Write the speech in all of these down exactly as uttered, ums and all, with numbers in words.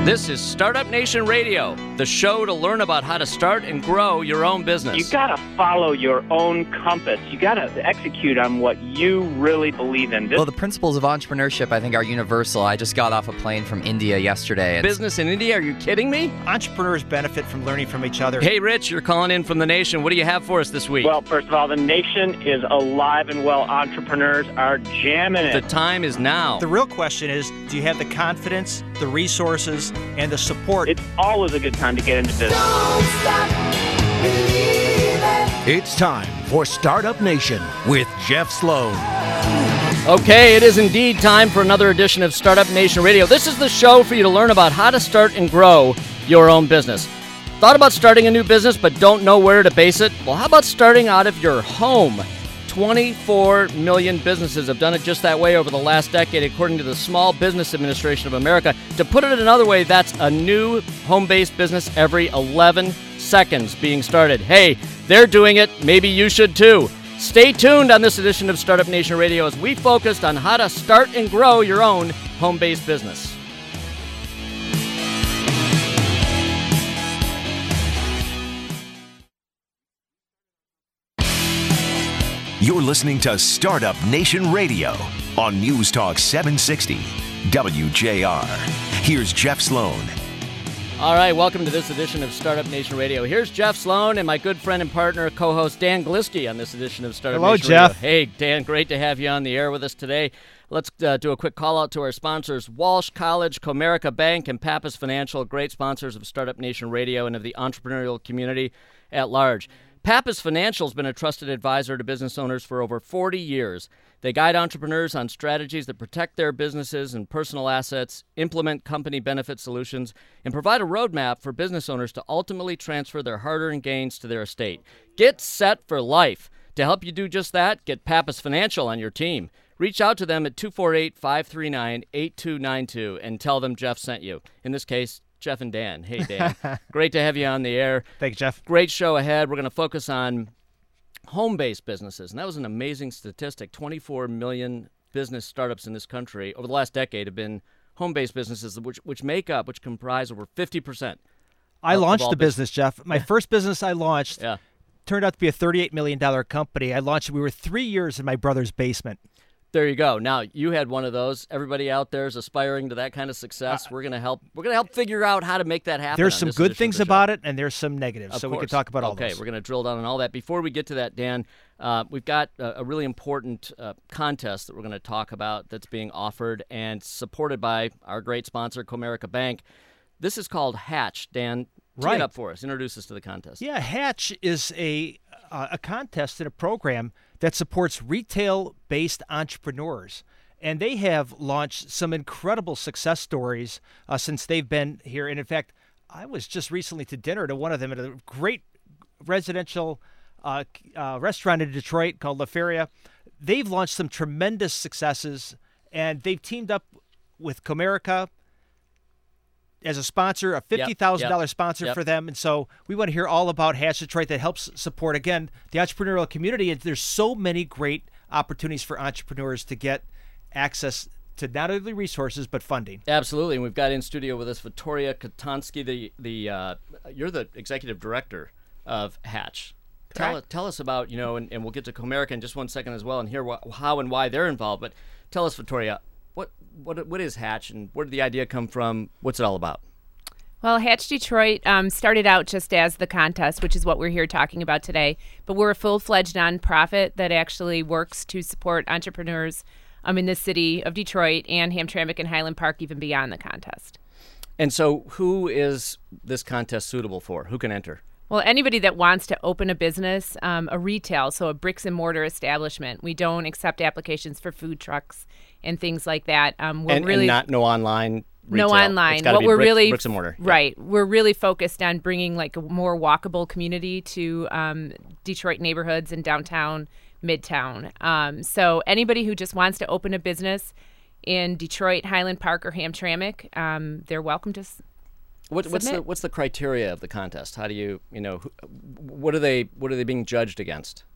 This is Startup Nation Radio, the show to learn about how to start and grow your own business. You got to follow your own compass. You got to execute on what you really believe in. This well, the principles of entrepreneurship, I think, are universal. I just got off a plane from India yesterday. And business in India? Are you kidding me? Entrepreneurs benefit from learning from each other. Hey, Rich, you're calling in from the Nation. What do you have for us this week? Well, first of all, the Nation is alive and well. Entrepreneurs are jamming it. The time is now. The real question is, do you have the confidence, the resources, and the support? It's always a good time to get into business. Don't stop believing. It's time for Startup Nation with Jeff Sloan. Okay, it is indeed time for another edition of Startup Nation Radio. This is the show for you to learn about how to start and grow your own business. Thought about starting a new business but don't know where to base it? Well, how about starting out of your home? twenty-four million businesses have done it just that way over the last decade, according to the Small Business Administration of America. To put it another way, that's a new home-based business every eleven seconds being started. Hey, they're doing it. Maybe you should too. Stay tuned on this edition of Startup Nation Radio as we focused on how to start and grow your own home-based business. You're listening to Startup Nation Radio on News Talk seven sixty W J R. Here's Jeff Sloan. All right, welcome to this edition of Startup Nation Radio. Here's Jeff Sloan and my good friend and partner, co-host Dan Gliski on this edition of Startup Hello, Nation Jeff. Radio. Hey, Dan, great to have you on the air with us today. Let's uh, do a quick call out to our sponsors, Walsh College, Comerica Bank, and Pappas Financial, great sponsors of Startup Nation Radio and of the entrepreneurial community at large. Pappas Financial has been a trusted advisor to business owners for over forty years. They guide entrepreneurs on strategies that protect their businesses and personal assets, implement company benefit solutions, and provide a roadmap for business owners to ultimately transfer their hard-earned gains to their estate. Get set for life. To help you do just that, get Pappas Financial on your team. Reach out to them at two four eight, five three nine, eight two nine two and tell them Jeff sent you. In this case, Jeff and Dan. Hey, Dan. Great to have you on the air. Thanks, Jeff. Great show ahead. We're going to focus on home-based businesses, and that was an amazing statistic. twenty-four million business startups in this country over the last decade have been home-based businesses, which which make up, which comprise over fifty percent. I of, launched of the business, Jeff. My first business I launched yeah. turned out to be a thirty-eight million dollars company. I launched it. We were three years in my brother's basement. There you go. Now, you had one of those. Everybody out there is aspiring to that kind of success. Uh, we're going to help We're going to help figure out how to make that happen. There's some good things about it, and there's some negatives, of so course. we can talk about all okay, those. We're going to drill down on all that. Before we get to that, Dan, uh, we've got a, a really important uh, contest that we're going to talk about that's being offered and supported by our great sponsor, Comerica Bank. This is called Hatch. Dan, tee right. it up for us. Introduce us to the contest. Yeah, Hatch is a uh, a contest and a program that supports retail-based entrepreneurs. And they have launched some incredible success stories uh, since they've been here. And in fact, I was just recently to dinner to one of them at a great residential uh, uh, restaurant in Detroit called La Feria. They've launched some tremendous successes, and they've teamed up with Comerica as a sponsor, a fifty thousand dollars yep, yep, sponsor yep. for them. And so we want to hear all about Hatch Detroit that helps support, again, the entrepreneurial community. And there's so many great opportunities for entrepreneurs to get access to not only resources but funding. Absolutely, and we've got in studio with us Victoria Katansky. The the uh, you're the executive director of Hatch. Tell Correct. tell us about you know, and, and we'll get to Comerica in just one second as well, and hear wh- how and why they're involved. But tell us, Victoria, what what what is Hatch, and where did the idea come from? What's it all about? Well, Hatch Detroit um, started out just as the contest, which is what we're here talking about today. But we're a full-fledged nonprofit that actually works to support entrepreneurs Um, in the city of Detroit and Hamtramck and Highland Park, even beyond the contest. And so who is this contest suitable for? Who can enter? Well, anybody that wants to open a business, um, a retail, so a bricks and mortar establishment. We don't accept applications for food trucks and things like that. Um, we're and, really and not no online retail. No online. It's gotta what be we're brick, really bricks and mortar. Right. We're really focused on bringing like a more walkable community to um, Detroit neighborhoods and downtown, midtown. Um, so anybody who just wants to open a business in Detroit, Highland Park, or Hamtramck, um, they're welcome to s- what, what's submit. the what's the criteria of the contest? How do you you know who, what are they what are they being judged against?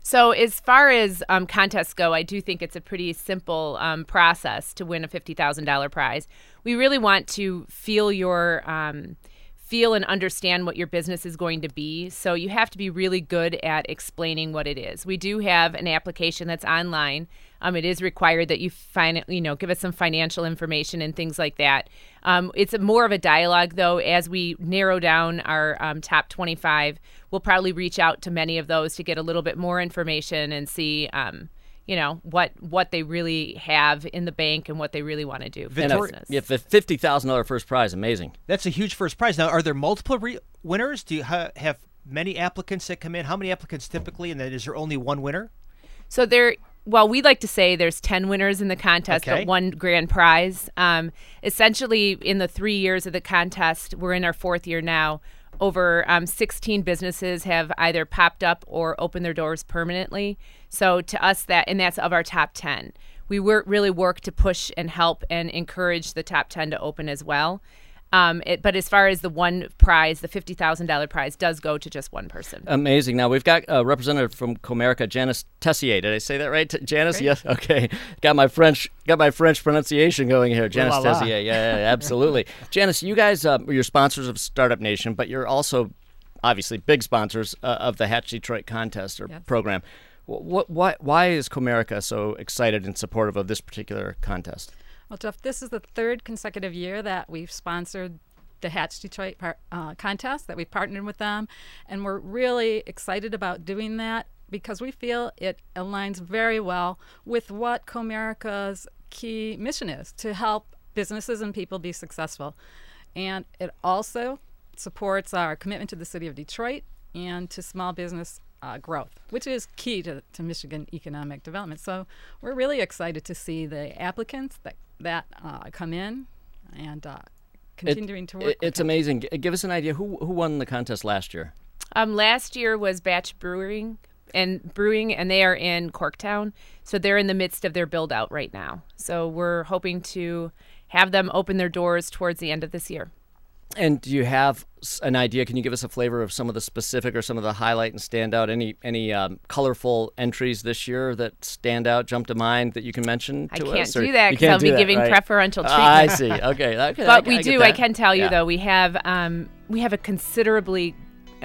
So as far as um, contests go, I do think it's a pretty simple um, process to win a fifty thousand dollars prize. We really want to feel your um, feel and understand what your business is going to be. So you have to be really good at explaining what it is. We do have an application that's online. Um, it is required that you find, you know, give us some financial information and things like that. Um, it's a more of a dialogue, though. As we narrow down our um, top twenty-five, we'll probably reach out to many of those to get a little bit more information and see, um, you know, what what they really have in the bank and what they really want to do for And a- business. yeah, the fifty thousand dollars first prize, amazing. That's a huge first prize. Now, are there multiple re- winners? Do you ha- have many applicants that come in? How many applicants typically? And then is there only one winner? So there, well, we like to say there's ten winners in the contest, Okay. but one grand prize. Um, essentially, in the three years of the contest, we're in our fourth year now. Over um, sixteen businesses have either popped up or opened their doors permanently. So to us, that and that's of our top ten. We work, really work to push and help and encourage the top ten to open as well. Um, it, but as far as the one prize, the fifty thousand dollars prize does go to just one person. Amazing. Now, we've got a representative from Comerica, Janice Tessier. Did I say that right? T- Janice? Great. Yes. Okay. Got my French got my French pronunciation going here. Janice la la. Tessier. Yeah, yeah, absolutely. Janice, you guys, uh, you're sponsors of Startup Nation, but you're also obviously big sponsors uh, of the Hatch Detroit contest or Yes. program. What, why, why is Comerica so excited and supportive of this particular contest? Well, Jeff, this is the third consecutive year that we've sponsored the Hatch Detroit par- uh, contest, that we've partnered with them. And we're really excited about doing that because we feel it aligns very well with what Comerica's key mission is, to help businesses and people be successful. And it also supports our commitment to the city of Detroit and to small business uh, growth, which is key to, to Michigan economic development. So we're really excited to see the applicants that, that uh, come in and uh, continuing It- to work. it- with it's them. amazing. G- Give us an idea. Who who won the contest last year? Um, last year was Batch Brewing and Brewing, and they are in Corktown, so they're in the midst of their build out right now. So we're hoping to have them open their doors towards the end of this year. And do you have s- an idea? Can you give us a flavor of some of the specific or some of the highlight and stand out? Any any um, colorful entries this year that stand out, jump to mind that you can mention I to can't us? Or do that you because can't I'll do be that, giving right? preferential treatment. Ah, I see. Okay, okay. But I, we I get do. I that. can tell you Yeah. though, we have um, we have a considerably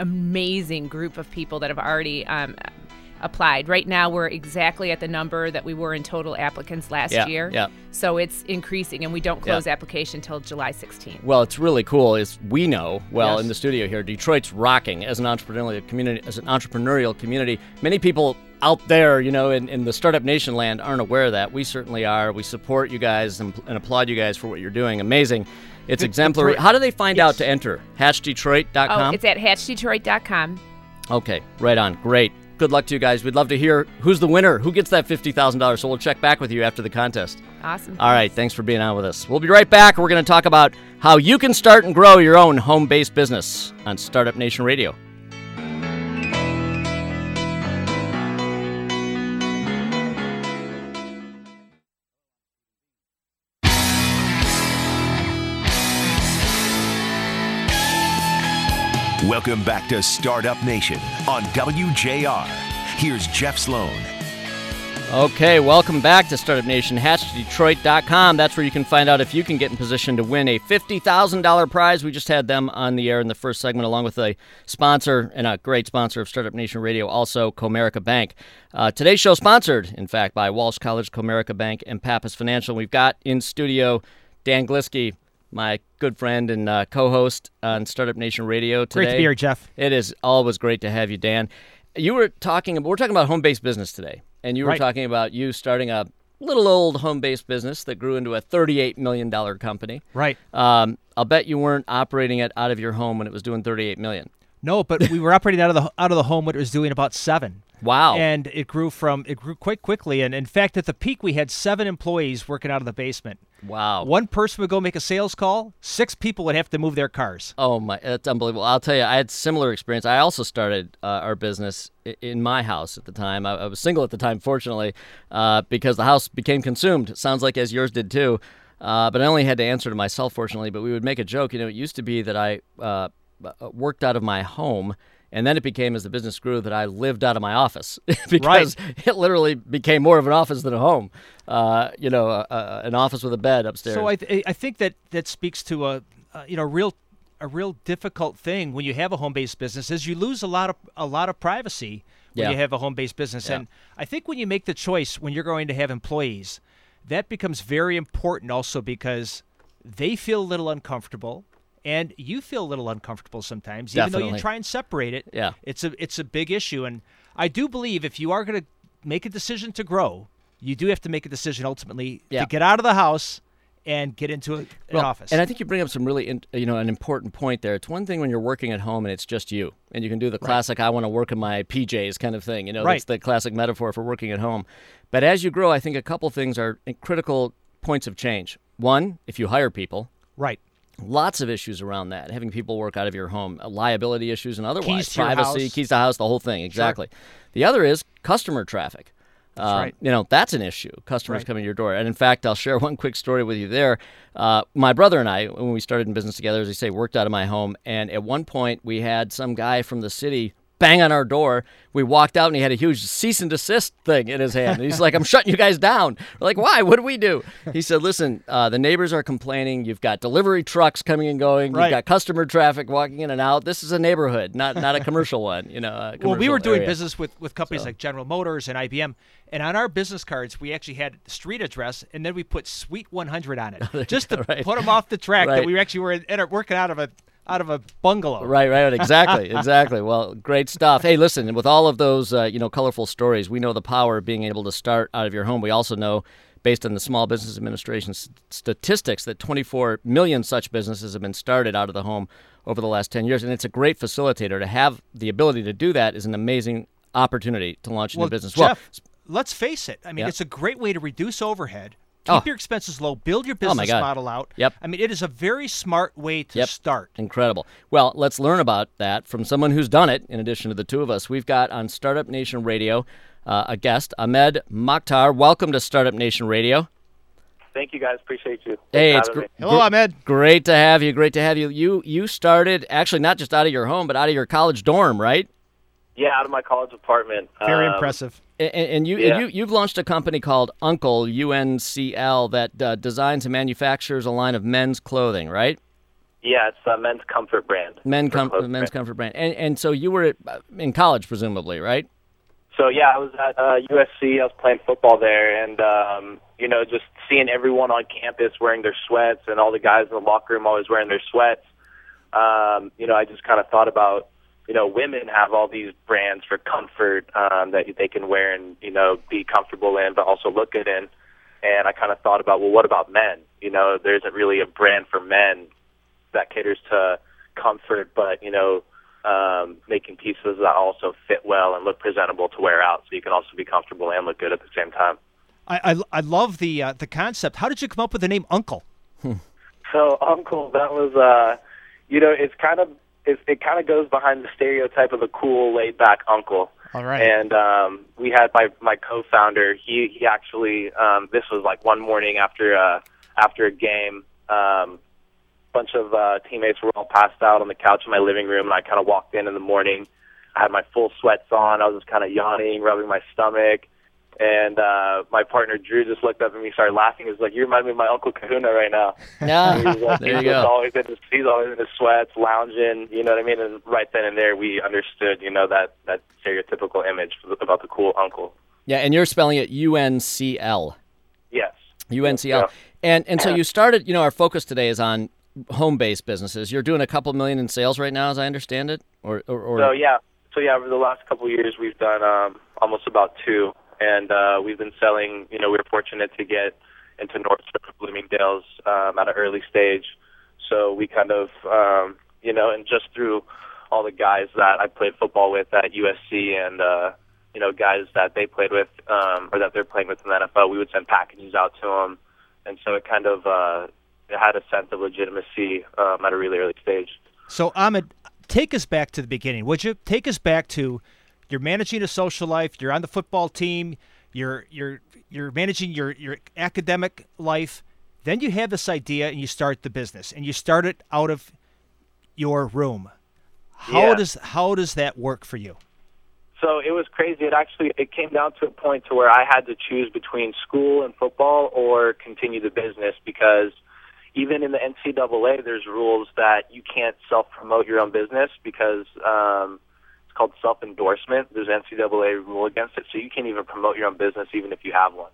amazing group of people that have already um, applied. Right now, we're exactly at the number that we were in total applicants last Yeah, year. yeah. So it's increasing, and we don't close Yeah. application until July sixteenth. Well, it's really cool. Is we know well Yes. in the studio here, Detroit's rocking as an entrepreneurial community. As an entrepreneurial community, many people out there, you know, in, in the Startup Nation land, aren't aware of that. We certainly are. We support you guys and, and applaud you guys for what you're doing. Amazing. It's The- exemplary. Detroit- How do they find out Yes. to enter? hatch detroit dot com. Oh, it's at hatch detroit dot com. Okay, right on. Great. Good luck to you guys. We'd love to hear who's the winner, who gets that fifty thousand dollars. So we'll check back with you after the contest. Awesome. All right, thanks for being on with us. We'll be right back. We're going to talk about how you can start and grow your own home-based business on Startup Nation Radio. Welcome back to Startup Nation on W J R. Here's Jeff Sloan. Okay, welcome back to Startup Nation, hatch detroit dot com. That's where you can find out if you can get in position to win a fifty thousand dollars prize. We just had them on the air in the first segment, along with a sponsor and a great sponsor of Startup Nation Radio, also Comerica Bank. Uh, today's show sponsored, in fact, by Walsh College, Comerica Bank, and Pappas Financial. We've got in studio Dan Glisky, my good friend and uh, co-host on Startup Nation Radio today. Great to be here, Jeff. It is always great to have you, Dan. You were talking, we're talking about home-based business today, and you were Right. talking about you starting a little old home-based business that grew into a thirty-eight million dollars company. Right. Um, I'll bet you weren't operating it out of your home when it was doing thirty-eight million dollars. No, but we were operating out of the out of the home when it was doing about seven. Wow. And it grew from it grew quite quickly. And in fact, at the peak, we had seven employees working out of the basement. Wow. One person would go make a sales call. Six people would have to move their cars. Oh my, that's unbelievable. I'll tell you, I had similar experience. I also started uh, our business i- in my house at the time. I, I was single at the time, fortunately, uh, because the house became consumed. Sounds like as yours did too. Uh, but I only had to answer to myself, fortunately. But we would make a joke. You know, it used to be that I uh, worked out of my home, And then it became, as the business grew, that I lived out of my office because right. it literally became more of an office than a home. Uh, you know, uh, uh, an office with a bed upstairs. So I, th- I think that that speaks to a, uh, you know, real a real difficult thing when you have a home-based business is you lose a lot of a lot of privacy when yeah. you have a home-based business. Yeah. And I think when you make the choice when you're going to have employees, that becomes very important also because they feel a little uncomfortable. And you feel a little uncomfortable sometimes, even Definitely. though you try and separate it. Yeah. It's a it's a big issue. And I do believe if you are going to make a decision to grow, you do have to make a decision ultimately yeah. to get out of the house and get into a, an well, office. And I think you bring up some really, in, you know, an important point there. It's one thing when you're working at home and it's just you, and you can do the classic, right. I want to work in my P Js kind of thing. You know, right. that's the classic metaphor for working at home. But as you grow, I think a couple things are critical points of change. One, if you hire people. Right. Lots of issues around that, having people work out of your home, uh, liability issues and otherwise, keys to privacy, your house. keys to the house, the whole thing, exactly. Sure. The other is customer traffic. That's uh, right. You know, that's an issue, customers right. coming to your door. And in fact, I'll share one quick story with you there. Uh, my brother and I, when we started in business together, as I say, worked out of my home. And at one point, we had some guy from the city bang on our door. We walked out and he had a huge cease and desist thing in his hand. And he's like, I'm shutting you guys down. We're like, why? What do we do? He said, listen, uh, the neighbors are complaining. You've got delivery trucks coming and going. Right. You've got customer traffic walking in and out. This is a neighborhood, not not a commercial one. You know. A well, we were doing area. business with, with companies So. like General Motors and I B M. And on our business cards, we actually had street address, and then we put Suite one hundred on it, just to right. put them off the track right. that we actually were in, in, working out of a out of a bungalow. Right, right, exactly, exactly. Well, great stuff. Hey, listen, with all of those, uh, you know, colorful stories, we know the power of being able to start out of your home. We also know, based on the Small Business Administration s- statistics, that twenty-four million such businesses have been started out of the home over the last ten years, and it's a great facilitator. To have the ability to do that is an amazing opportunity to launch a well, new business. Jeff, well, let's face it. I mean, Yep. it's a great way to reduce overhead. Keep Oh. your expenses low. Build your Oh, my business God. model out. Yep. I mean, it is a very smart way to Yep. start. Incredible. Well, let's learn about that from someone who's done it, in addition to the two of us. We've got on Startup Nation Radio uh, a guest, Ahmed Mokhtar. Welcome to Startup Nation Radio. Thank you, guys. Appreciate you. Hey, Thanks it's for gr- having me. Hello, Ahmed. Great to have you. Great to have you. You you started, actually, not just out of your home, but out of your college dorm, right? Yeah, out of my college apartment. Very Um, impressive. And, and you, Yeah. and you, you've launched a company called Uncle, U N C L, that uh, designs and manufactures a line of men's clothing, right? Yeah, it's a men's comfort brand. Men com- clothes men's brand. comfort brand. And and so you were at, in college, presumably, right? So, yeah, I was at uh, U S C. I was playing football there, and, um, you know, just seeing everyone on campus wearing their sweats and all the guys in the locker room always wearing their sweats, um, you know, I just kind of thought about, you know, women have all these brands for comfort um, that they can wear and, you know, be comfortable in, but also look good in. And I kind of thought about, well, what about men? You know, there isn't really a brand for men that caters to comfort, but, you know, um, making pieces that also fit well and look presentable to wear out so you can also be comfortable and look good at the same time. I I, I love the uh, the concept. How did you come up with the name Uncle? So, Uncle, that was, uh, you know, it's kind of, it, it kind of goes behind the stereotype of the cool, laid-back uncle. All right. And um, we had my my co-founder. He he actually um, this was like one morning after uh, after a game. Um, bunch of uh, teammates were all passed out on the couch in my living room, and I kind of walked in in the morning. I had my full sweats on. I was just kind of yawning, rubbing my stomach. And uh, my partner, Drew, just looked up at me, started laughing. He was like, you remind me of my Uncle Kahuna right now. Yeah, He was like, there you he's go. Always in his, he's always in his sweats, lounging, you know what I mean? And right then and there, we understood, you know, that, that stereotypical image about the cool uncle. Yeah, and you're spelling it U N C L. Yes. U N C L. Yeah. And and so you started, you know, our focus today is on home-based businesses. You're doing a couple million in sales right now, as I understand it? Or, or, or So, yeah. So, yeah, over the last couple of years, we've done um, almost about two. And uh, we've been selling, you know, we were fortunate to get into Nordstrom, Bloomingdale's um, at an early stage. So we kind of, um, you know, and just through all the guys that I played football with at U S C and, uh, you know, guys that they played with um, or that they're playing with in the N F L, we would send packages out to them. And so it kind of uh, it had a sense of legitimacy um, at a really early stage. So, Ahmed, take us back to the beginning, would you? Take us back to you're managing a social life, you're on the football team, you're you're you're managing your, your academic life. Then you have this idea and you start the business, and you start it out of your room. How Yeah. does how does that work for you? So it was crazy. It actually it came down to a point to where I had to choose between school and football or continue the business, because even in the N C double A, there's rules that you can't self-promote your own business because um, it's called self-endorsement. There's an N C double A rule against it, so you can't even promote your own business even if you have one.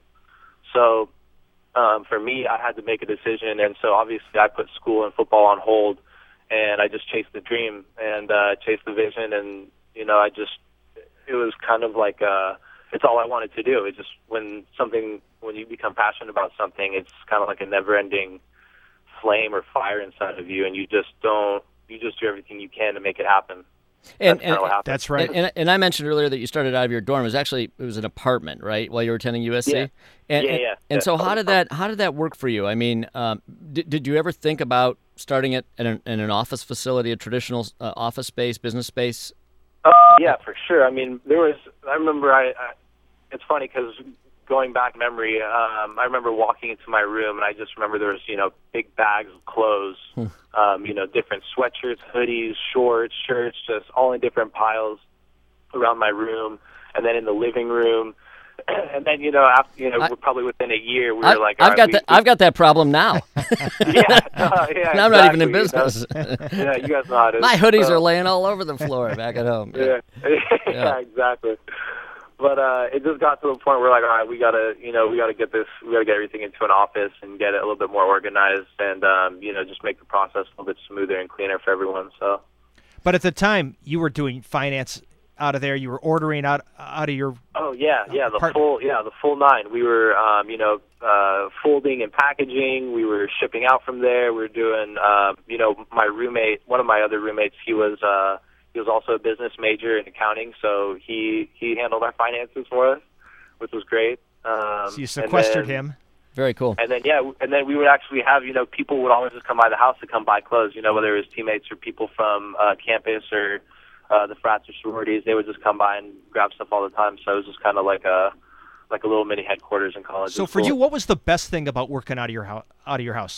So um, for me, I had to make a decision, and so obviously I put school and football on hold, and I just chased the dream and uh, chased the vision, and you know I just it was kind of like uh, it's all I wanted to do. It's just when something when you become passionate about something, it's kind of like a never-ending flame or fire inside of you, and you just don't you just do everything you can to make it happen. And, that's kinda what happened. That's right. And, and, and I mentioned earlier that you started out of your dorm. It was actually it was an apartment, right, while you were attending U S C. Yeah. And, Yeah, and, yeah. And Yeah, so, how totally. did that how did that work for you? I mean, um, did did you ever think about starting it in an, in an office facility, a traditional uh, office space, business space? Oh, yeah, for sure. I mean, there was. I remember. I. I it's funny because going back in memory, um, I remember walking into my room, and I just remember there was, you know, big bags of clothes, um, you know, different sweatshirts, hoodies, shorts, shirts, just all in different piles around my room, and then in the living room. And then, you know, after, you know, I- we're probably within a year, we were I, like, all I've right, got we, that. we, I've got that problem now. yeah, uh, yeah, Now I'm not even in exactly, you business. know. Yeah, you guys know how it is. My hoodies So- are laying all over the floor back at home. Yeah, yeah, exactly. But uh, it just got to the point where, like, all right, we gotta, you know, we gotta get this, we gotta get everything into an office and get it a little bit more organized, and um, you know, just make the process a little bit smoother and cleaner for everyone. So, But at the time, you were doing finance out of there. You were ordering out out of your. oh yeah, yeah, the Part- full, yeah, the full nine. We were, um, you know, uh, folding and packaging. We were shipping out from there. We were doing, um, you know, my roommate, one of my other roommates, he was. Uh, He was also a business major in accounting, so he, he handled our finances for us, which was great. Um, So you and sequestered then- him. Very cool. And then, yeah, and then we would actually have, you know, people would always just come by the house to come buy clothes, you know, whether it was teammates or people from uh, campus or uh, the frats or sororities. They would just come by and grab stuff all the time. So it was just kind of like a like a little mini headquarters in college. It So was for cool. you, what was the best thing about working out of your house? Out of your house?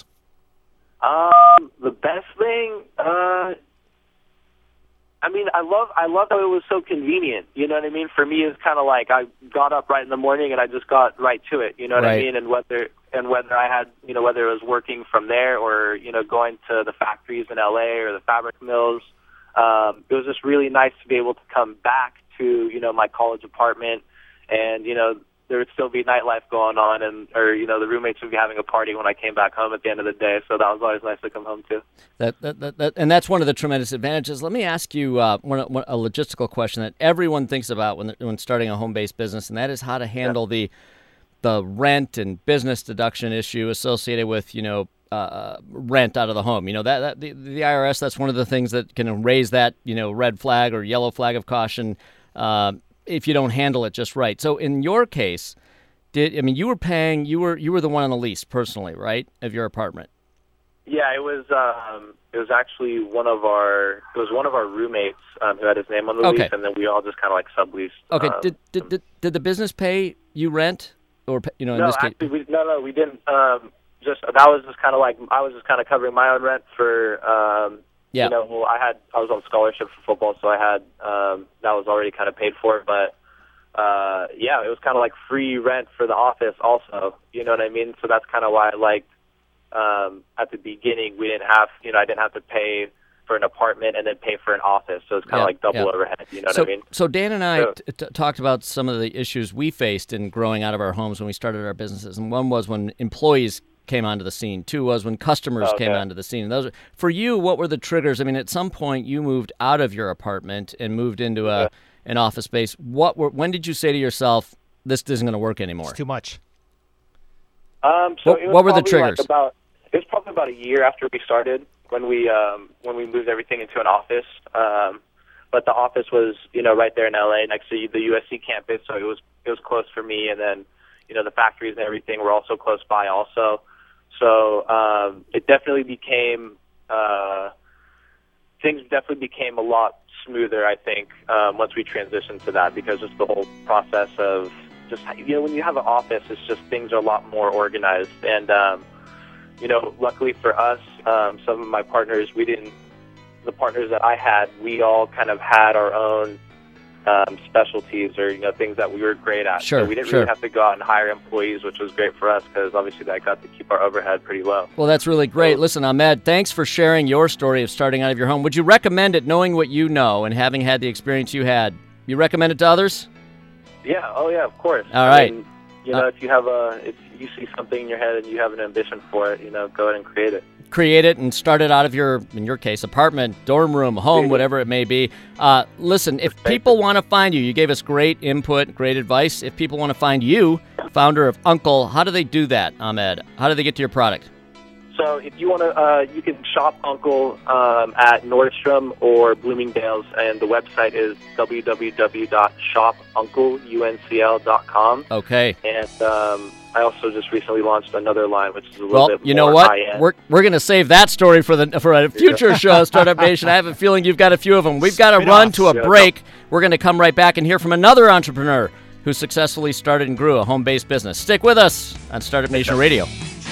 Um, the best thing, uh, I mean, I love I love how it was so convenient. You know what I mean? For me, it's kind of like I got up right in the morning and I just got right to it. You know what Right. I mean? And whether and whether I had, you know, whether it was working from there or, you know, going to the factories in L A or the fabric mills, um, it was just really nice to be able to come back to, you know, my college apartment, and you know, there would still be nightlife going on, and or you know, the roommates would be having a party when I came back home at the end of the day. So that was always nice to come home to. That, that, that, that, and that's one of the tremendous advantages. Let me ask you uh, one, one, a logistical question that everyone thinks about when when starting a home-based business, and that is how to handle the the rent and business deduction issue associated with, you know, uh, rent out of the home. You know, that, that the, the I R S, that's one of the things that can raise that, you know, red flag or yellow flag of caution uh, if you don't handle it just right. So in your case, did I mean you were paying you were you were the one on the lease personally, right, of your apartment? Yeah, it was. Um, it was actually one of our. It was one of our roommates um, who had his name on the Okay. lease, and then we all just kind of like subleased. Okay. Um, Did, did did did the business pay you rent, or pa- you know in no, this case? actually, we, no, no, we didn't. Um, just that was just kind of like I was just kind of covering my own rent for. Um, Yeah. You know, well, I had I was on scholarship for football, so I had um, that was already kind of paid for. But uh, yeah, it was kind of like free rent for the office, also. You know what I mean? So that's kind of why I liked. Um, at the beginning, we didn't have, you know, I didn't have to pay for an apartment and then pay for an office. So it's kind Yeah, of like double yeah. overhead. You know so, what I mean? so Dan and I So- t- t- talked about some of the issues we faced in growing out of our homes when we started our businesses, and one was when employees came onto the scene. Two was when customers Okay. came onto the scene. And those are, for you, what were the triggers? I mean, at some point you moved out of your apartment and moved into a an office space. What were? When did you say to yourself, "This isn't going to work anymore"? It's too much. Um, so What- it was what were the probably, like, triggers? about, it was probably about a year after we started when we um, when we moved everything into an office. Um, but the office was, you know, right there in L A next to the U S C campus, so it was it was close for me. And then, you know, the factories and everything were also close by, also. So um, it definitely became uh, things definitely became a lot smoother, I think, um, once we transitioned to that, because just the whole process of just, you know, when you have an office, it's just things are a lot more organized. And, um, you know, luckily for us, um, some of my partners, we didn't the partners that I had, we all kind of had our own um, specialties or, you know, things that we were great at. Sure, so we didn't sure. really have to go out and hire employees, which was great for us because obviously that got to keep our overhead pretty low. Well, that's really great. Listen, Ahmed, thanks for sharing your story of starting out of your home. Would you recommend it, knowing what you know and having had the experience you had? You recommend it to others? Yeah, oh yeah, of course. All I right. mean, you know, uh, if you have a, if you see something in your head and you have an ambition for it, you know, go ahead and create it. Create it and start it out of your, in your case, apartment, dorm room, home, whatever it may be. Uh, listen, if people want to find you, you gave us great input, great advice. If people want to find you, founder of Uncle, how do they do that, Ahmed? How do they get to your product? So if you want to, uh, you can shop Uncle um, at Nordstrom or Bloomingdale's, and the website is w w w dot shop uncle uncl dot com. Okay. And um, I also just recently launched another line, which is a little well, bit you more know what? high-end. We're we're gonna save that story for the for a future show, Startup Nation. I have a feeling you've got a few of them. We've got to Spin run off. to a Yeah, break. We're gonna come right back and hear from another entrepreneur who successfully started and grew a home-based business. Stick with us on Startup Nation Radio.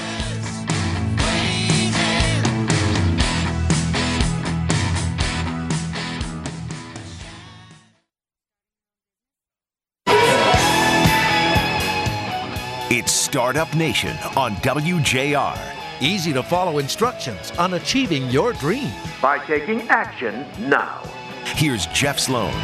It's Startup Nation on W J R. Easy to follow instructions on achieving your dream. By taking action now. Here's Jeff Sloan.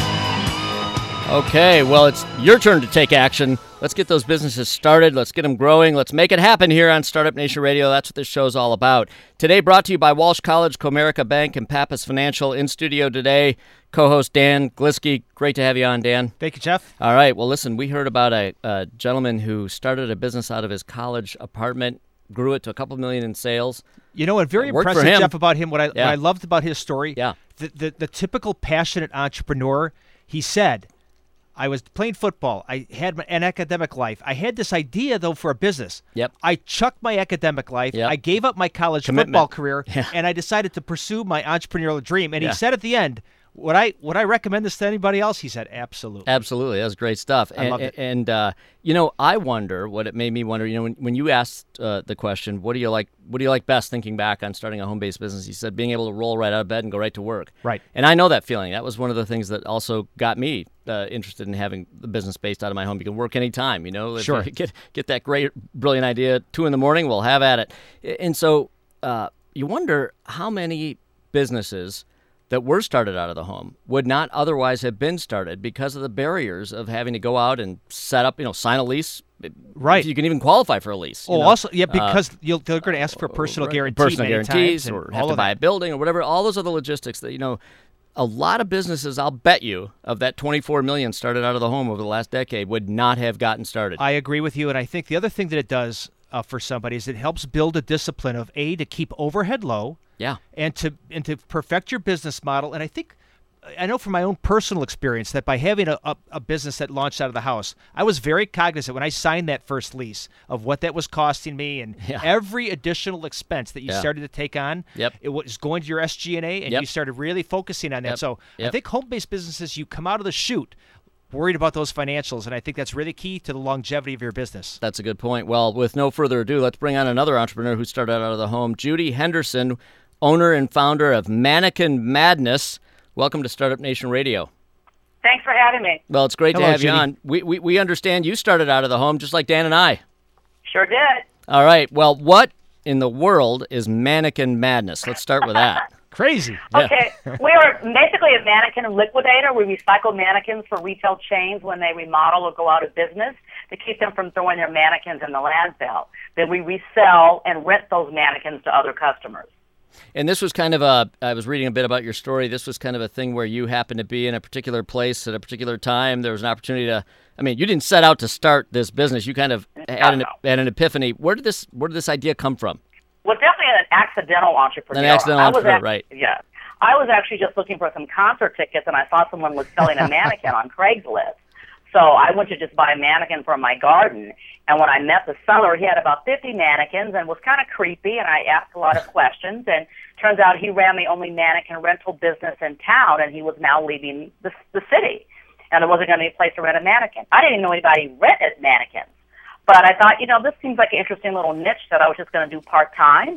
Okay, well, it's your turn to take action. Let's get those businesses started. Let's get them growing. Let's make it happen here on Startup Nation Radio. That's what this show's all about. Today brought to you by Walsh College, Comerica Bank, and Pappas Financial. In studio today, co-host Dan Gliski. Great to have you on, Dan. Thank you, Jeff. All right, well, listen, we heard about a, a gentleman who started a business out of his college apartment, grew it to a couple million in sales. You know what? Very It worked for impressive, him. Jeff, about him. What I Yeah. what I loved about his story. Yeah. The, the the typical passionate entrepreneur. He said, "I was playing football. I had my, an academic life. I had this idea though for a business. Yep. I chucked my academic life. Yep. I gave up my college Commitment. football career, Yeah. and I decided to pursue my entrepreneurial dream." And Yeah. he said at the end, "Would I would I recommend this to anybody else?" He said, "Absolutely." Absolutely. That was great stuff. I and, loved it. And, uh, you know, I wonder what it made me wonder, you know, when, when you asked uh, the question, what do you like What do you like best thinking back on starting a home-based business? You said being able to roll right out of bed and go right to work. Right. And I know that feeling. That was one of the things that also got me uh, interested in having the business based out of my home. You can work anytime, you know. If Sure. you get, get that great, brilliant idea, two in the morning, we'll have at it. And so uh, you wonder how many businesses that were started out of the home would not otherwise have been started because of the barriers of having to go out and set up, you know, sign a lease. Right. You can even qualify for a lease. you Oh, know. also, yeah, Uh, because you'll, they're going to ask for a personal right, guarantee personal many guarantees, times, and or have all to of buy that. a building or whatever. All those other logistics that, you know, a lot of businesses, I'll bet you, of that twenty-four million started out of the home over the last decade would not have gotten started. I agree with you, and I think the other thing that it does uh, for somebody is it helps build a discipline of a to keep overhead low, yeah. and to and to perfect your business model. And I think I know from my own personal experience that by having a, a, a business that launched out of the house, I was very cognizant when I signed that first lease of what that was costing me and Yeah. every additional expense that you Yeah. started to take on. Yep. It was going to your S G and A, and Yep. you started really focusing on that. Yep. So I Yep. think home-based businesses, you come out of the chute worried about those financials, and I think that's really key to the longevity of your business. That's a good point. Well, with no further ado, let's bring on another entrepreneur who started out of the home, Judy Henderson, owner and founder of Mannequin Madness. Welcome to Startup Nation Radio. Thanks for having me. Well, it's great Hello, to have Judy. you on. We, we we understand you started out of the home just like Dan and I. Sure did. All right. Well, what in the world is Mannequin Madness? Let's start with that. Crazy. Yeah. Okay, we are basically a mannequin liquidator. We recycle mannequins for retail chains when they remodel or go out of business to keep them from throwing their mannequins in the landfill. Then we resell and rent those mannequins to other customers. And this was kind of a, I was reading a bit about your story. This was kind of a thing where you happened to be in a particular place at a particular time. There was an opportunity to, I mean, you didn't set out to start this business. You kind of had an, had an epiphany. Where did this, where did this idea come from? Well, definitely an accidental entrepreneur. An accidental I was entrepreneur, act- right. Yeah. I was actually just looking for some concert tickets, and I saw someone was selling a mannequin on Craigslist. So I went to just buy a mannequin for my garden, and when I met the seller, he had about fifty mannequins and was kind of creepy, and I asked a lot of questions, and turns out he ran the only mannequin rental business in town, and he was now leaving the, the city, and there wasn't going to be a place to rent a mannequin. I didn't even know anybody rented mannequins, but I thought, you know, this seems like an interesting little niche that I was just going to do part-time.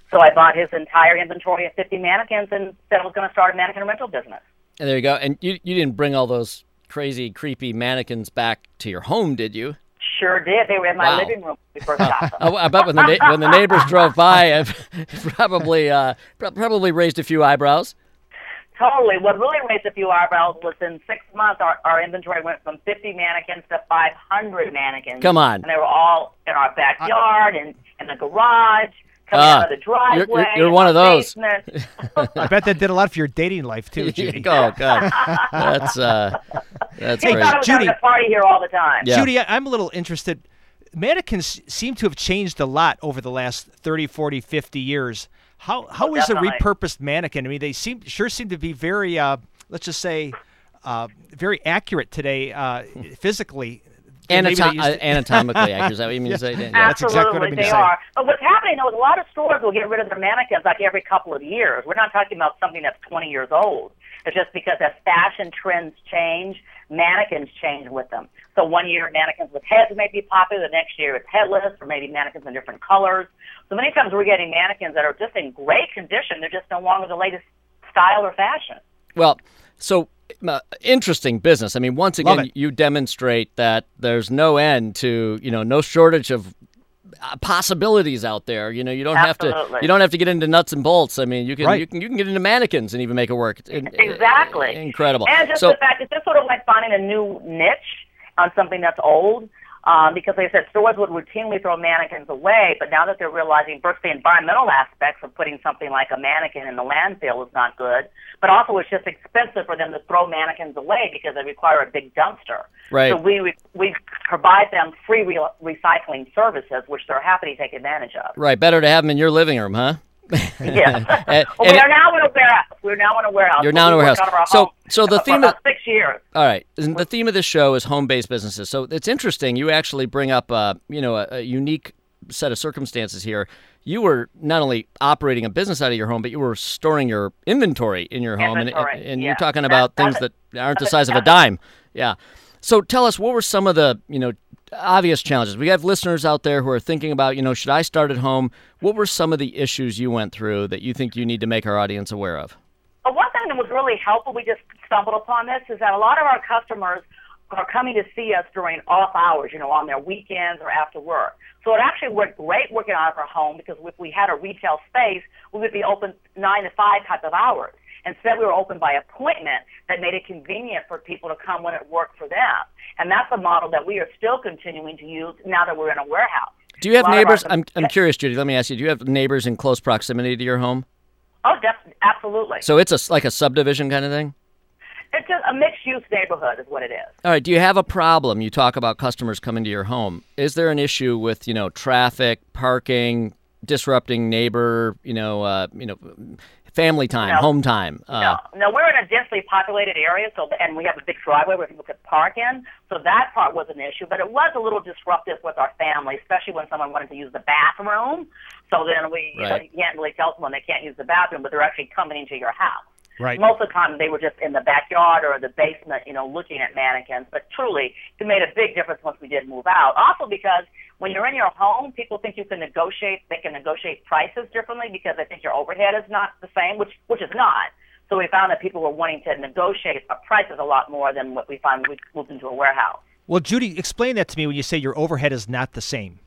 So I bought his entire inventory of fifty mannequins and said I was going to start a mannequin rental business. And there you go. And you you didn't bring all those crazy, creepy mannequins back to your home, did you? Sure did. They were in my Wow. living room when we first got them. I, I bet when the na- when the neighbors drove by, I've probably uh, pro- probably raised a few eyebrows. Totally. What really raised a few eyebrows was in six months, our, our inventory went from fifty mannequins to five hundred mannequins. Come on. And they were all in our backyard and in the garage, coming Ah, out of the driveway. you're- you're- you're in one our of those. basement. I bet that did a lot for your dating life too, Judy. Oh God, that's uh, that's He great. thought I was Judy. having a party here all the time. Yeah. Judy, I- I'm a little interested. Mannequins seem to have changed a lot over the last thirty, forty, fifty years. How how Oh, is a definitely. repurposed mannequin? I mean, they seem sure seem to be very, uh, let's just say, uh, very accurate today uh, physically. Maybe they Anatom- used uh, to- anatomically accurate. Is that what you mean to say? Yeah. Yeah. That's Absolutely, exactly what I mean to they say. are. But what's happening though is a lot of stores will get rid of their mannequins like every couple of years. We're not talking about something that's twenty years old. It's just because as fashion trends change, mannequins change with them. So one year mannequins with heads may be popular, the next year it's headless, or maybe mannequins in different colors. So many times we're getting mannequins that are just in great condition. They're just no longer the latest style or fashion. Well, so uh, interesting business. I mean, once Love again, it. you demonstrate that there's no end to, you know, no shortage of uh, possibilities out there. You know, you don't have to Absolutely. you don't have to get into nuts and bolts. I mean, you can Right. you can you can get into mannequins and even make it work. It's in- Exactly. incredible. And just so the fact that this sort of like finding a new niche on something that's old. Um, because like I said, stores would routinely throw mannequins away, but now that they're realizing first the environmental aspects of putting something like a mannequin in the landfill is not good, but also it's just expensive for them to throw mannequins away because they require a big dumpster. Right. So we we provide them free re- recycling services, which they're happy to take advantage of. right, better to have them in your living room, huh? Yes. And- well, and we it- are now in a warehouse. We're now in a warehouse. You're So now in a we work warehouse. out of our So- home so the for theme about of- six years. All right. And the theme of this show is home-based businesses. So it's interesting. You actually bring up, uh, you know, a, a unique set of circumstances here. You were not only operating a business out of your home, but you were storing your inventory in your home, and, Inventory, and yeah. you're talking That- about that's things it. that aren't the That's it. size of a dime. Yeah. So tell us, what were some of the, you know, obvious challenges? We have listeners out there who are thinking about, you know, should I start at home? What were some of the issues you went through that you think you need to make our audience aware of? But one thing that was really helpful, we just stumbled upon this, is that a lot of our customers are coming to see us during off hours, you know, on their weekends or after work. So it actually worked great working out of our home because if we had a retail space, we would be open nine to five type of hours. Instead, we were open by appointment that made it convenient for people to come when it worked for them. And that's a model that we are still continuing to use now that we're in a warehouse. Do you have A lot of neighbors? our- I'm, I'm curious, Judy. Let me ask you. Do you have neighbors in close proximity to your home? Oh, def- absolutely. So it's a, like a subdivision kind of thing? It's just a mixed-use neighborhood is what it is. All right. Do you have a problem? You talk about customers coming to your home. Is there an issue with, you know, traffic, parking, disrupting neighbor, you know, uh, you know, family time, No. home time? Uh, No, no, we're in a densely populated area, so and we have a big driveway where people could park in, so that part was an issue. But it was a little disruptive with our family, especially when someone wanted to use the bathroom. So then we, you, know, Right. you can't really tell someone they can't use the bathroom, but they're actually coming into your house. Right. Most of the time, they were just in the backyard or the basement, you know, looking at mannequins. But truly, it made a big difference once we did move out. Also, because when you're in your home, people think you can negotiate. They can negotiate prices differently because they think your overhead is not the same, which which is not. So we found that people were wanting to negotiate our prices a lot more than what we found when we moved into a warehouse. Well, Judy, explain that to me when you say your overhead is not the same.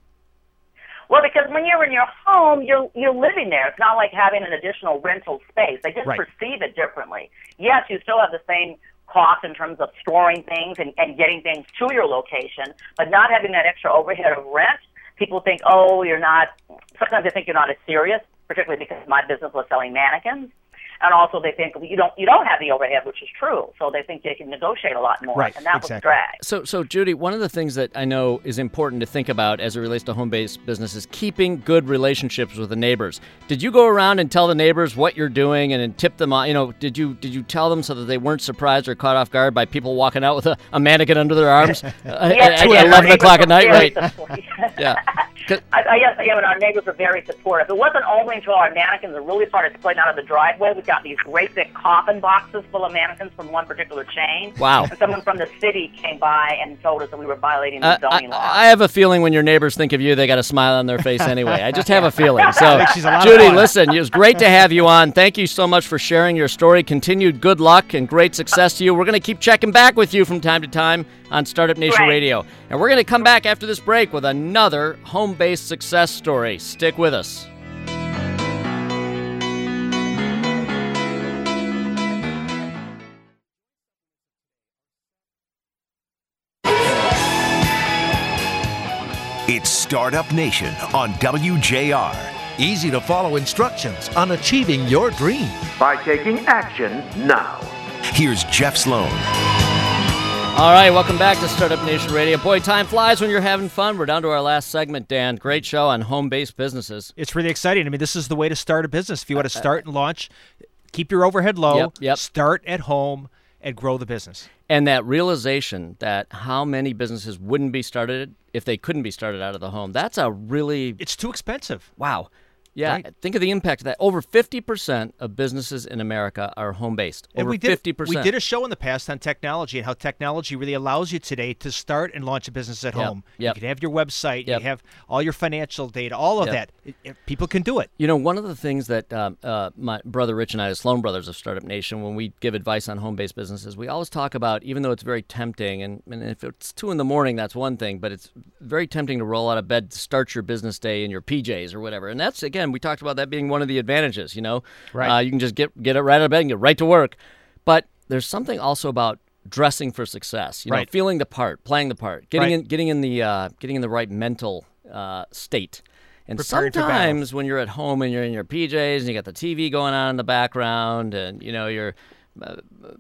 Well, because when you're in your home, you're you're living there. It's not like having an additional rental space. They just Right. perceive it differently. Yes, you still have the same cost in terms of storing things and, and getting things to your location, but not having that extra overhead of rent, people think, oh, you're not, sometimes they think you're not as serious, particularly because my business was selling mannequins. And also they think you don't you don't have the overhead, which is true. So they think they can negotiate a lot more. Right, And that exactly. was a drag. So, so Judy, one of the things that I know is important to think about as it relates to home-based business is keeping good relationships with the neighbors. Did you go around and tell the neighbors what you're doing and then tip them on? You know, did you did you tell them so that they weren't surprised or caught off guard by people walking out with a, a mannequin under their arms uh, Yes, at I did. eleven Our o'clock at night? neighbors Right? were very Yeah. I, I guess, yeah, but our neighbors are very supportive. It wasn't only until our mannequins really started splitting out of the driveway. We got these great big coffin boxes full of mannequins from one particular chain. Wow. And someone from the city came by and told us that we were violating the Uh, zoning I, law. I have a feeling when your neighbors think of you, they got a smile on their face anyway. I just have a feeling. So, I think she's a lot of Judy, fun. listen, it was great to have you on. Thank you so much for sharing your story. Continued good luck and great success to you. We're going to keep checking back with you from time to time on Startup Nation Right. Radio. And we're going to come back after this break with another home-based success story. Stick with us. It's Startup Nation on W J R. Easy to follow instructions on achieving your dream. By taking action now. Here's Jeff Sloan. All right, welcome back to Startup Nation Radio. Boy, time flies when you're having fun. We're down to our last segment, Dan. Great show on home-based businesses. It's really exciting. I mean, this is the way to start a business. If you want to start and launch, keep your overhead low, Yep, yep. start at home, and grow the business. And that realization that how many businesses wouldn't be started if they couldn't be started out of the home, that's a really... It's too expensive. Wow. Yeah, Right. think of the impact of that. Over fifty percent of businesses in America are home-based. And Over we did, fifty percent. We did a show in the past on technology and how technology really allows you today to start and launch a business at Yep, home. yep. You can have your website, Yep. you have all your financial data, all of Yep. that. It, it- people can do it. You know, one of the things that um, uh, my brother Rich and I, the Sloan Brothers of Startup Nation, when we give advice on home-based businesses, we always talk about, even though it's very tempting, and, and if it's two in the morning, that's one thing, but it's very tempting to roll out of bed to start your business day in your P Js or whatever. And that's, again, we talked about that being one of the advantages, you know. Right. Uh, you can just get get it right out of bed and get right to work. But there's something also about dressing for success, you know, Right. feeling the part, playing the part, getting Right. in, getting in the uh, getting in the right mental uh, state. And Preparing for battle. sometimes when you're at home and you're in your P Js and you got the T V going on in the background and, you know, you're, uh,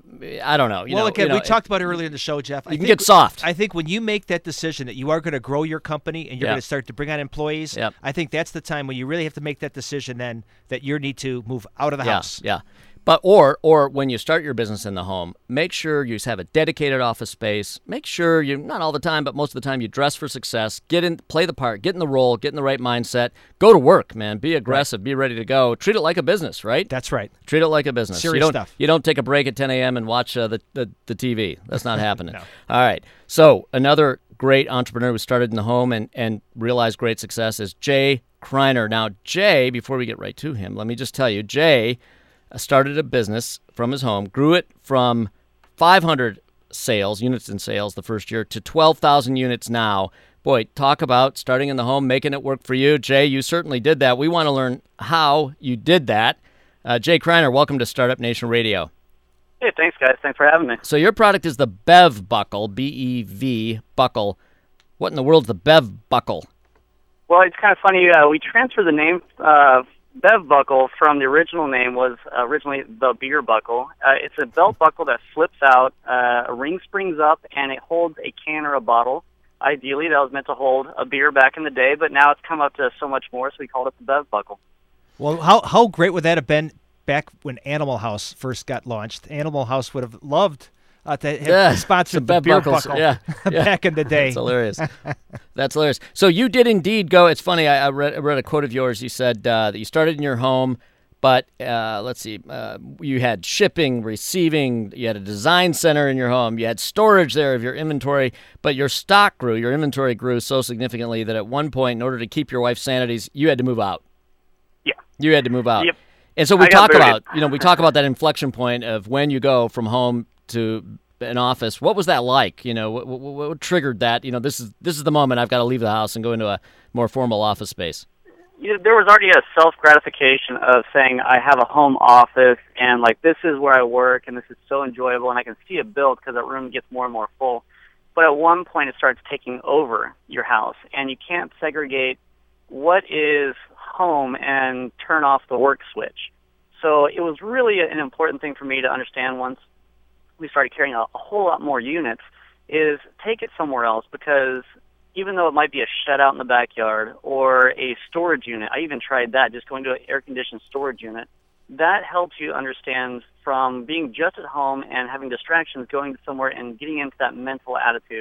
I don't know. You well, know, again, you know, we talked about it earlier in the show, Jeff. I You can think- get soft. I think when you make that decision that you are going to grow your company and you're Yep. going to start to bring on employees, Yep. I think that's the time when you really have to make that decision then that you need to move out of the yeah, house. Yeah. But or or when you start your business in the home, make sure you have a dedicated office space. Make sure you, not all the time, but most of the time, you dress for success. Get in, play the part, get in the role, get in the right mindset. Go to work, man. Be aggressive. Be ready to go. Treat it like a business, right? That's right. Treat it like a business. Serious you don't, stuff. You don't take a break at ten a.m. and watch uh, the, the the T V. That's not happening. No. All right. So another great entrepreneur who started in the home and and realized great success is Jay Kreiner. Now, Jay, before we get right to him, let me just tell you, Jay started a business from his home, grew it from five hundred sales, units in sales the first year, to twelve thousand units now. Boy, talk about starting in the home, making it work for you. Jay, you certainly did that. We want to learn how you did that. Uh, Jay Kreiner, welcome to Startup Nation Radio. Hey, thanks, guys. Thanks for having me. So your product is the Bev Buckle, B E V, Buckle. What in the world's the Bev Buckle? Well, it's kind of funny. Uh, we transferred the name uh, Bev Buckle from the original name was originally the Beer Buckle. Uh, it's a belt buckle that flips out, uh, a ring springs up, and it holds a can or a bottle. Ideally, that was meant to hold a beer back in the day, but now it's come up to so much more, so we called it the Bev Buckle. Well, how how great would that have been back when Animal House first got launched? Animal House would have loved uh, to have Yeah, sponsored the the Bev Beer Buckles, Buckle yeah, yeah. back in the day. That's hilarious. That's hilarious. So you did indeed go. It's funny. I, I, read, I read a quote of yours. You said uh, that you started in your home, but uh, let's see. Uh, you had shipping, receiving. You had a design center in your home. You had storage there of your inventory, but your stock grew. Your inventory grew so significantly that at one point, in order to keep your wife's sanities, you had to move out. Yeah. You had to move out. Yep. And so we I got talk booted. about, you know, we talk about that inflection point of when you go from home to an office. What was that like? You know, what, what, what triggered that? You know, this is this is the moment I've got to leave the house and go into a more formal office space. You know, there was already a self-gratification of saying I have a home office and, like, this is where I work and this is so enjoyable and I can see it build because that room gets more and more full. But at one point it starts taking over your house and you can't segregate what is home and turn off the work switch. So it was really an important thing for me to understand once we started carrying a, a whole lot more units is take it somewhere else, because even though it might be a shed out in the backyard or a storage unit, I even tried that, just going to an air-conditioned storage unit, that helps you understand from being just at home and having distractions, going somewhere and getting into that mental attitude.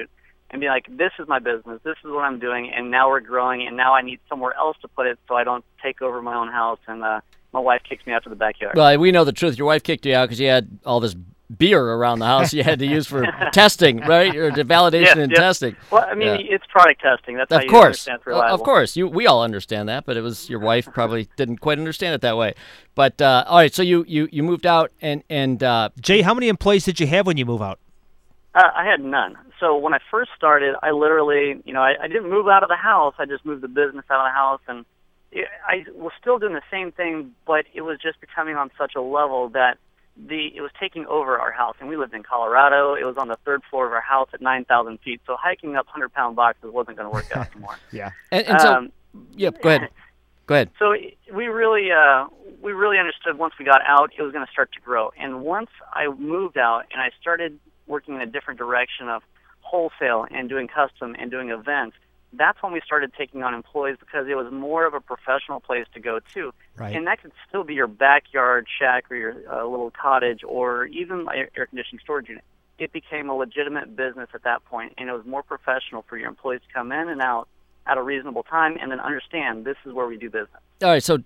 and be like, this is my business, this is what I'm doing, and now we're growing, and now I need somewhere else to put it so I don't take over my own house, and uh, my wife kicks me out to the backyard. Well, we know the truth. Your wife kicked you out because you had all this beer around the house you had to use for testing, right? Or the validation yes, and yes. testing. Well, I mean, yeah. it's product testing. That's of how you course. understand it's reliable. Of course. You, we all understand that, but it was your wife probably didn't quite understand it that way. But, uh, all right, so you, you, you moved out, and... and uh, Jay, how many employees did you have when you move out? Uh, I had none. So when I first started, I literally, you know, I, I didn't move out of the house. I just moved the business out of the house, and it, I was still doing the same thing, but it was just becoming on such a level that the it was taking over our house. And we lived in Colorado. It was on the third floor of our house at nine thousand feet. So hiking up one hundred pound boxes wasn't going to work out anymore. yeah. And, and so, um, yeah, go ahead. Go ahead. So we really, uh, we really understood once we got out, it was going to start to grow. And once I moved out and I started working in a different direction of wholesale and doing custom and doing events, that's when we started taking on employees because it was more of a professional place to go to. Right. And that could still be your backyard shack or your uh, little cottage or even my air conditioning storage unit. It became a legitimate business at that point, and it was more professional for your employees to come in and out at a reasonable time and then understand this is where we do business. All right, so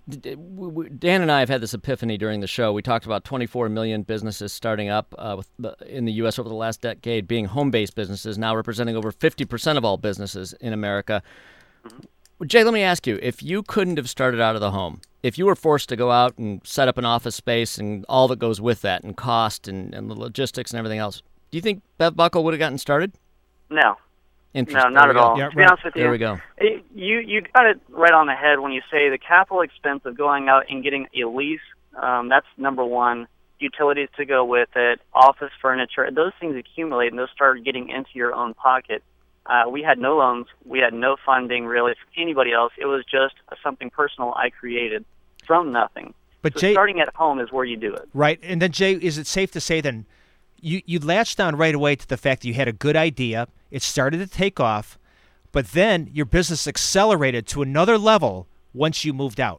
Dan and I have had this epiphany during the show. We talked about twenty-four million businesses starting up uh, with the, in the U S over the last decade being home-based businesses, now representing over fifty percent of all businesses in America. Mm-hmm. Jay, let me ask you, if you couldn't have started out of the home, if you were forced to go out and set up an office space and all that goes with that and cost and, and the logistics and everything else, do you think Bev Buckle would have gotten started? No. Interesting. No, not at go. all. Yeah, to right. be honest with you, there we go. It, you you got it right on the head when you say the capital expense of going out and getting a lease. Um, that's number one. Utilities to go with it, office furniture. Those things accumulate and those start getting into your own pocket. Uh, we had no loans. We had no funding really from anybody else. It was just something personal I created from nothing. But so Jay, starting at home is where you do it. Right. And then, Jay, is it safe to say then you, you latched on right away to the fact that you had a good idea, it started to take off, but then your business accelerated to another level once you moved out?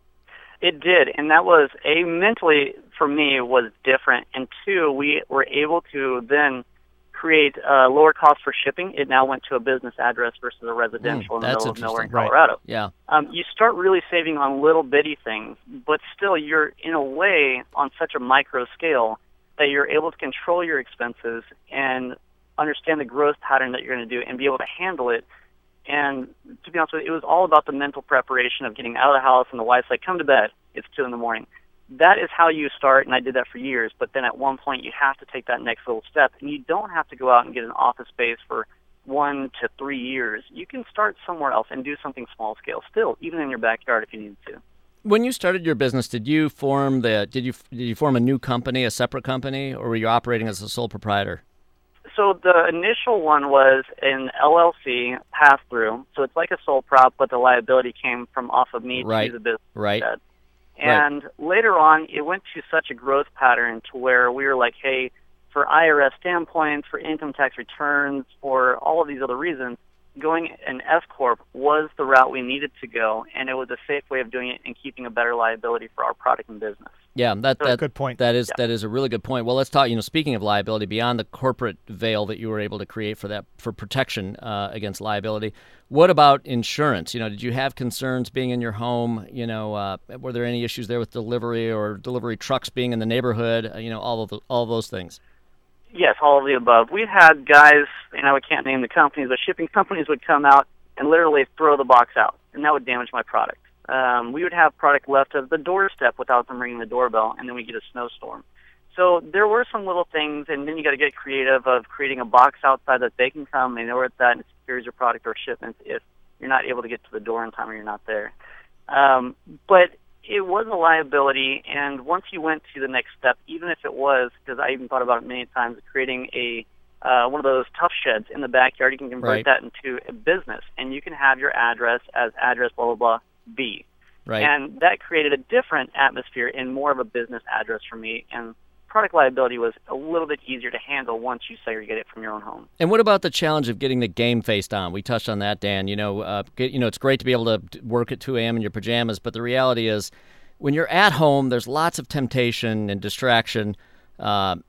It did, and that was, A, mentally for me was different, and two, we were able to then create uh, lower cost for shipping. It now went to a business address versus a residential Mm, in the that's middle of nowhere in interesting. Colorado. Right. Yeah. Um, you start really saving on little bitty things, but still you're in a way on such a micro scale that you're able to control your expenses and understand the growth pattern that you're going to do and be able to handle it. And to be honest with you, it was all about the mental preparation of getting out of the house and the wife's like, come to bed, it's two in the morning. That is how you start, and I did that for years, but then at one point you have to take that next little step, and you don't have to go out and get an office space for one to three years. You can start somewhere else and do something small scale still, even in your backyard if you need to. When you started your business, did you form the did you did you form a new company, a separate company, or were you operating as a sole proprietor? So the initial one was an L L C pass-through, so it's like a sole prop, but the liability came from off of me Right. to the business. Right. Instead. And right. later on, it went to such a growth pattern to where we were like, hey, for I R S standpoints, for income tax returns, for all of these other reasons, going an S corp was the route we needed to go, and it was a safe way of doing it and keeping a better liability for our product and business. Yeah, that So- that Good point. That is Yeah. that is a really good point. Well, let's talk. You know, speaking of liability, beyond the corporate veil that you were able to create for that for protection uh, against liability, what about insurance? You know, did you have concerns being in your home? You know, uh, were there any issues there with delivery or delivery trucks being in the neighborhood? Uh, you know, all of the, all of those things. Yes, all of the above. We had guys, and I can't name the companies, but shipping companies would come out and literally throw the box out, and that would damage my product. Um, we would have product left at the doorstep without them ringing the doorbell, and then we get a snowstorm. So there were some little things, and then you got to get creative of creating a box outside that they can come, they know where it's at, and it secures your product or shipment if you're not able to get to the door in time or you're not there. Um, but it was a liability, and once you went to the next step, even if it was, because I even thought about it many times, creating a uh, one of those tough sheds in the backyard, you can convert Right. that into a business, and you can have your address as address blah, blah, blah, B. Right. And that created a different atmosphere and more of a business address for me, and product liability was a little bit easier to handle once you segregate it from your own home. And what about the challenge of getting the game faced on? We touched on that, Dan. You know, uh, get, you know, it's great to be able to work at two a.m. in your pajamas, but the reality is, when you're at home, there's lots of temptation and distraction. Uh,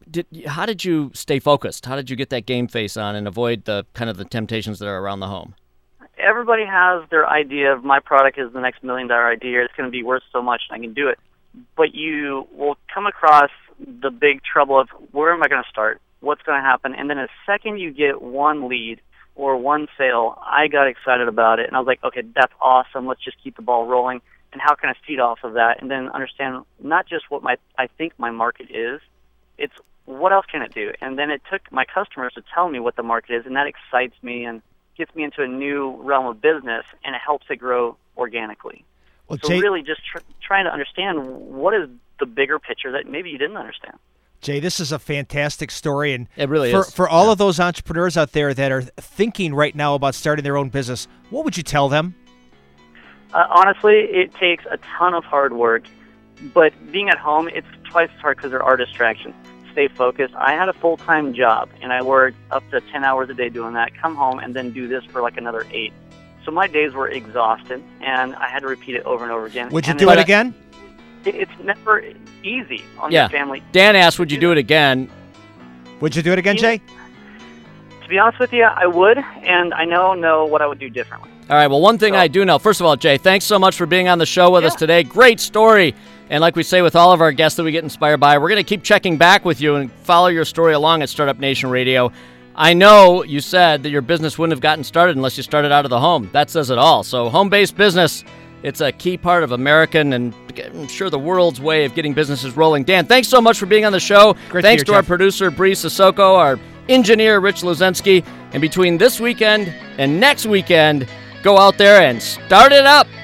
did how did you stay focused? How did you get that game face on and avoid the kind of the temptations that are around the home? Everybody has their idea of my product is the next million dollar idea. It's going to be worth so much and I can do it. But you will come across the big trouble of where am I going to start? What's going to happen? And then the second you get one lead or one sale, I got excited about it. And I was like, okay, that's awesome. Let's just keep the ball rolling. And how can I feed off of that? And then understand not just what my I think my market is, it's what else can it do? And then it took my customers to tell me what the market is, and that excites me and gets me into a new realm of business, and it helps it grow organically. Well, so Jay, really just tr- trying to understand what is the bigger picture that maybe you didn't understand. Jay, this is a fantastic story, and it really for, is. For all yeah. of those entrepreneurs out there that are thinking right now about starting their own business, what would you tell them? Uh, honestly, it takes a ton of hard work, but being at home, it's twice as hard because there are distractions. Stay focused. I had a full-time job, and I worked up to ten hours a day doing that, come home, and then do this for like another eight. So my days were exhausted, and I had to repeat it over and over again. Would you and do it again? It, it's never easy on yeah. your family. Dan asked, would you do it again? Would you do it again, Jay? To be honest with you, I would, and I know know what I would do differently. All right, well, one thing so, I do know, first of all, Jay, thanks so much for being on the show with yeah. us today. Great story. And like we say with all of our guests that we get inspired by, we're going to keep checking back with you and follow your story along at Startup Nation Radio. I know you said that your business wouldn't have gotten started unless you started out of the home. That says it all. So home-based business, it's a key part of American and I'm sure the world's way of getting businesses rolling. Dan, thanks so much for being on the show. Great thanks to, to hear, our Jeff. producer, Bree Sissoko, our engineer, Rich Luzensky. And between this weekend and next weekend, go out there and start it up.